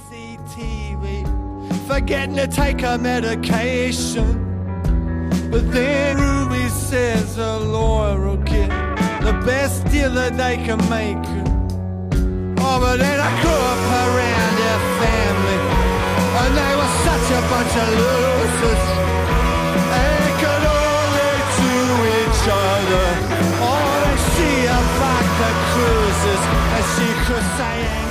see TV, forgetting to take her medication. But then Ruby says the lawyer will get the best deal that they can make. Oh, but then I grew up around their family, and they were such a bunch of losers. They could only do each other. Oh, and she about the cruises, and she could say